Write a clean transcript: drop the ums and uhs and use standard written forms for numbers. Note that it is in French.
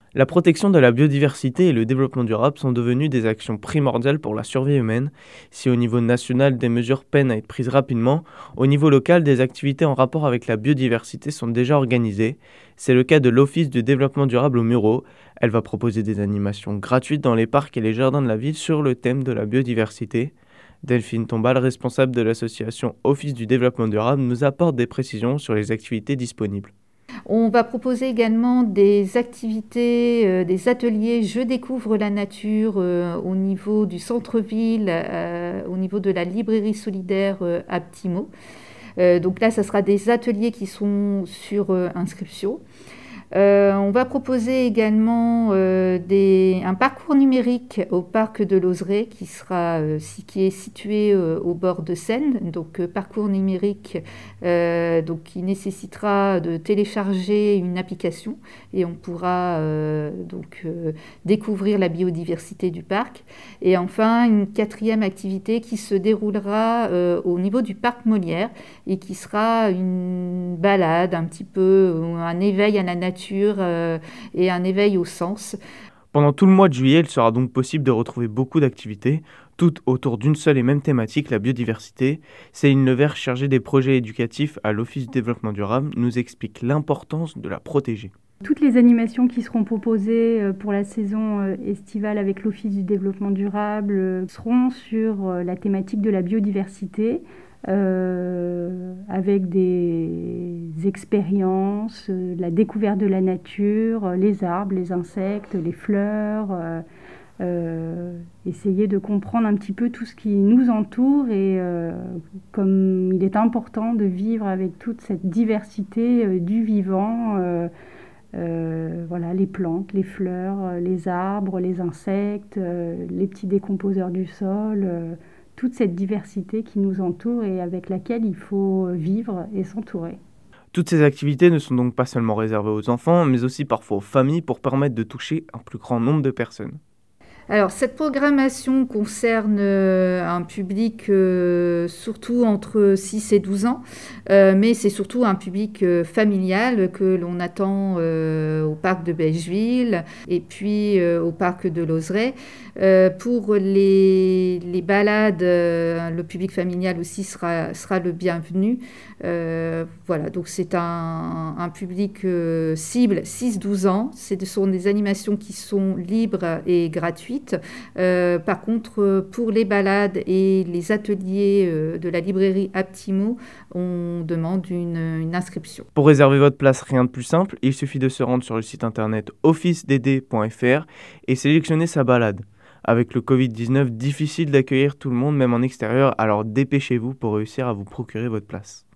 La protection de la biodiversité et le développement durable sont devenus des actions primordiales pour la survie humaine. Si au niveau national, des mesures peinent à être prises rapidement, au niveau local, des activités en rapport avec la biodiversité sont déjà organisées. C'est le cas de l'Office du développement durable au Mureau. Elle va proposer des animations gratuites dans les parcs et les jardins de la ville sur le thème de la biodiversité. Delphine Tombal, responsable de l'association Office du développement durable, nous apporte des précisions sur les activités disponibles. On va proposer également des activités, des ateliers Je découvre la nature au niveau du centre-ville, au niveau de la librairie solidaire Aptimo. Donc là, ça sera des ateliers qui sont sur inscription. On va proposer également un parcours numérique au parc de l'Ozeray qui est situé au bord de Seine. Donc parcours numérique donc, qui nécessitera de télécharger une application et on pourra découvrir la biodiversité du parc. Et enfin, une quatrième activité qui se déroulera au niveau du parc Molière et qui sera une balade un petit peu, un éveil à la nature et un éveil au sens. Pendant tout le mois de juillet, il sera donc possible de retrouver beaucoup d'activités, toutes autour d'une seule et même thématique, la biodiversité. Céline Levert, chargée des projets éducatifs à l'Office du développement durable, nous explique l'importance de la protéger. Toutes les animations qui seront proposées pour la saison estivale avec l'Office du développement durable seront sur la thématique de la biodiversité, avec des expériences, la découverte de la nature, les arbres, les insectes, les fleurs, essayer de comprendre un petit peu tout ce qui nous entoure et comme il est important de vivre avec toute cette diversité du vivant, voilà, les plantes, les fleurs, les arbres, les insectes, les petits décomposeurs du sol, toute cette diversité qui nous entoure et avec laquelle il faut vivre et s'entourer. Toutes ces activités ne sont donc pas seulement réservées aux enfants, mais aussi parfois aux familles pour permettre de toucher un plus grand nombre de personnes. Alors, cette programmation concerne un public surtout entre 6 et 12 ans, mais c'est surtout un public familial que l'on attend au parc de Belleville et puis au parc de l'Ozeray. Pour les balades, le public familial aussi sera le bienvenu. Voilà, donc c'est un public cible 6-12 ans. Ce sont des animations qui sont libres et gratuites. Par contre, pour les balades et les ateliers de la librairie Aptimo, on demande une inscription. Pour réserver votre place, rien de plus simple, il suffit de se rendre sur le site internet officedd.fr et sélectionner sa balade. Avec le Covid-19, difficile d'accueillir tout le monde, même en extérieur, alors dépêchez-vous pour réussir à vous procurer votre place.